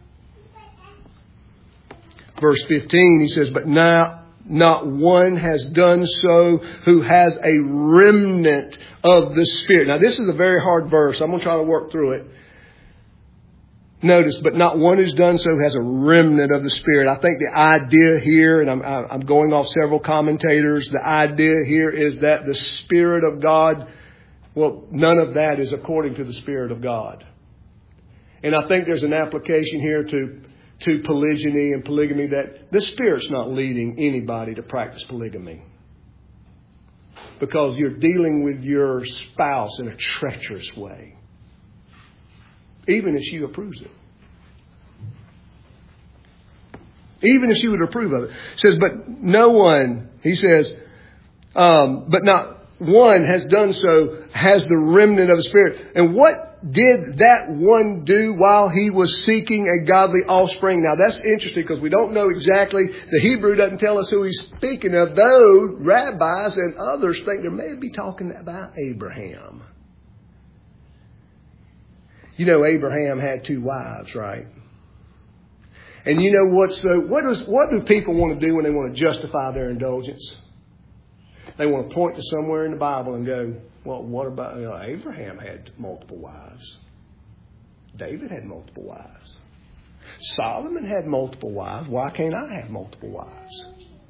Verse fifteen, he says, but now not one has done so who has a remnant of the Spirit. Now, this is a very hard verse. I'm going to try to work through it. Notice, but not one who's done so has a remnant of the Spirit. I think the idea here, and I'm, I'm going off several commentators, the idea here is that the Spirit of God, well, none of that is according to the Spirit of God. And I think there's an application here to to polygyny and polygamy, that the Spirit's not leading anybody to practice polygamy. Because you're dealing with your spouse in a treacherous way. Even if she approves it. Even if she would approve of it. It says, but no one, he says, um, but not one has done so has the remnant of the Spirit. And what did that one do while he was seeking a godly offspring? Now that's interesting because we don't know exactly. The Hebrew doesn't tell us who he's speaking of, though rabbis and others think they may be talking about Abraham. You know, Abraham had two wives, right? And you know what's so, what does, what do people want to do when they want to justify their indulgence? They want to point to somewhere in the Bible and go, well, what about, you know, Abraham had multiple wives. David had multiple wives. Solomon had multiple wives. Why can't I have multiple wives?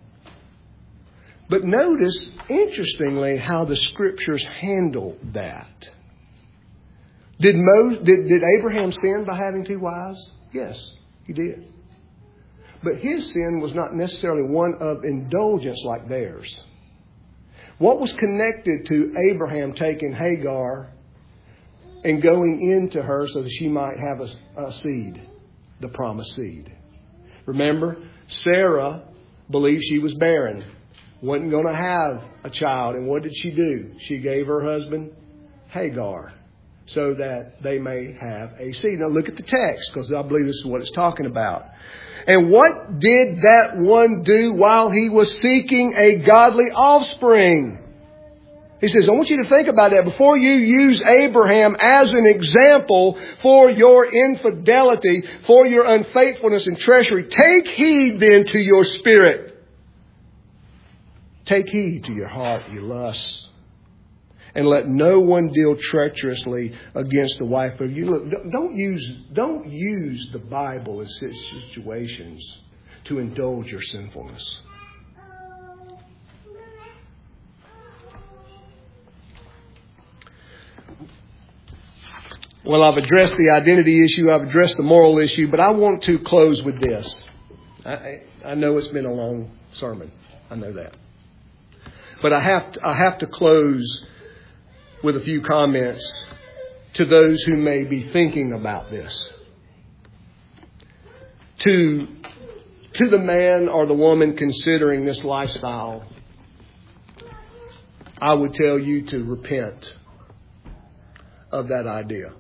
But notice, interestingly, how the Scriptures handle that. Did, Mo, did, did Abraham sin by having two wives? Yes, he did. But his sin was not necessarily one of indulgence like theirs. What was connected to Abraham taking Hagar and going into her so that she might have a, a seed, the promised seed? Remember, Sarah believed she was barren, wasn't going to have a child. And what did she do? She gave her husband Hagar so that they may have a seed. Now look at the text, because I believe this is what it's talking about. And what did that one do while he was seeking a godly offspring? He says, I want you to think about that. Before you use Abraham as an example for your infidelity, for your unfaithfulness and treachery, take heed then to your spirit. Take heed to your heart, your lusts. And let no one deal treacherously against the wife of you. Look, don't use, don't use the Bible in such situations to indulge your sinfulness. Well, I've addressed the identity issue. I've addressed the moral issue. But I want to close with this. I, I know it's been a long sermon. I know that. But I have to, I have to close with a few comments to those who may be thinking about this. To, to the man or the woman considering this lifestyle, I would tell you to repent of that idea.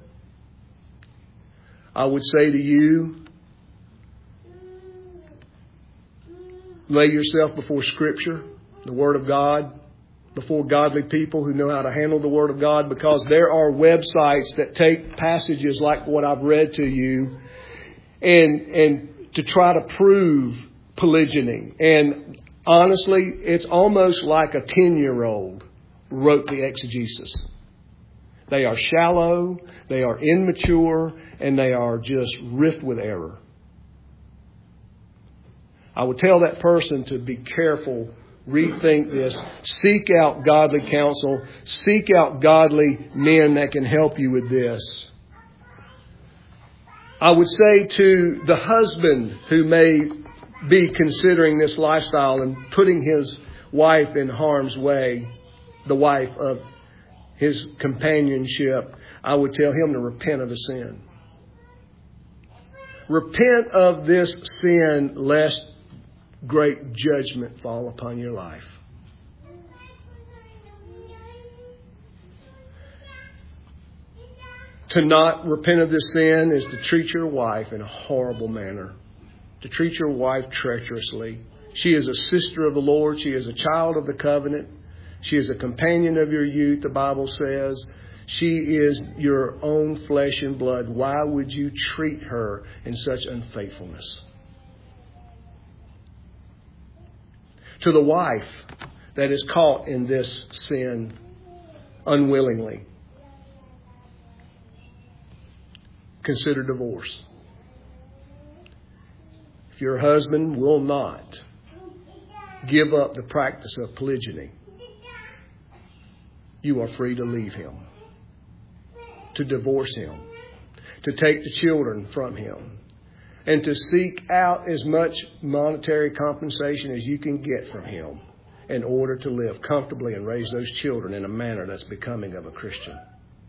I would say to you, lay yourself before Scripture, the Word of God, before godly people who know how to handle the Word of God, because there are websites that take passages like what I've read to you and and to try to prove polygyny. And honestly, it's almost like a ten-year-old wrote the exegesis. They are shallow, they are immature, and they are just rife with error. I would tell that person to be careful. Rethink this. Seek out godly counsel. Seek out godly men that can help you with this. I would say to the husband who may be considering this lifestyle and putting his wife in harm's way, the wife of his companionship, I would tell him to repent of the sin. Repent of this sin lest great judgment fall upon your life. To not repent of this sin is to treat your wife in a horrible manner. To treat your wife treacherously. She is a sister of the Lord. She is a child of the covenant. She is a companion of your youth, the Bible says. She is your own flesh and blood. Why would you treat her in such unfaithfulness? To the wife that is caught in this sin unwillingly, consider divorce. If your husband will not give up the practice of polygyny, you are free to leave him, to divorce him, to take the children from him, and to seek out as much monetary compensation as you can get from him in order to live comfortably and raise those children in a manner that's becoming of a Christian.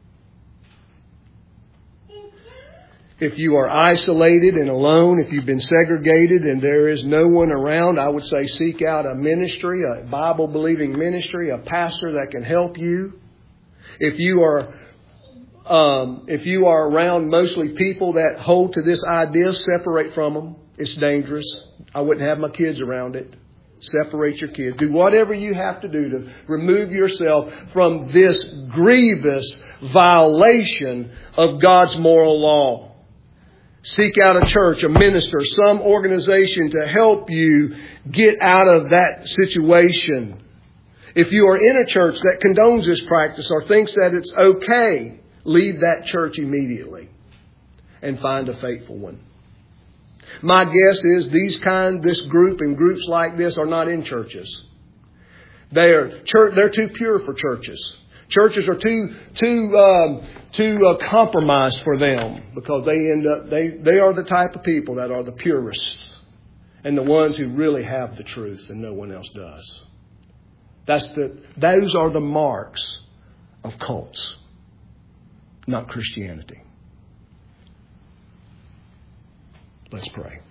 If you are isolated and alone, if you've been segregated and there is no one around, I would say seek out a ministry, a Bible-believing ministry, a pastor that can help you. If you are um, if you are around mostly people that hold to this idea, separate from them. It's dangerous. I wouldn't have my kids around it. Separate your kids. Do whatever you have to do to remove yourself from this grievous violation of God's moral law. Seek out a church, a minister, some organization to help you get out of that situation. If you are in a church that condones this practice or thinks that it's okay, leave that church immediately and find a faithful one. My guess is these kind, this group and groups like this are not in churches. They are church. They're too pure for churches. Churches are too too um, too uh, compromised for them because they end up they they are the type of people that are the purists and the ones who really have the truth and no one else does. That's the those are the marks of cults, not Christianity. Let's pray.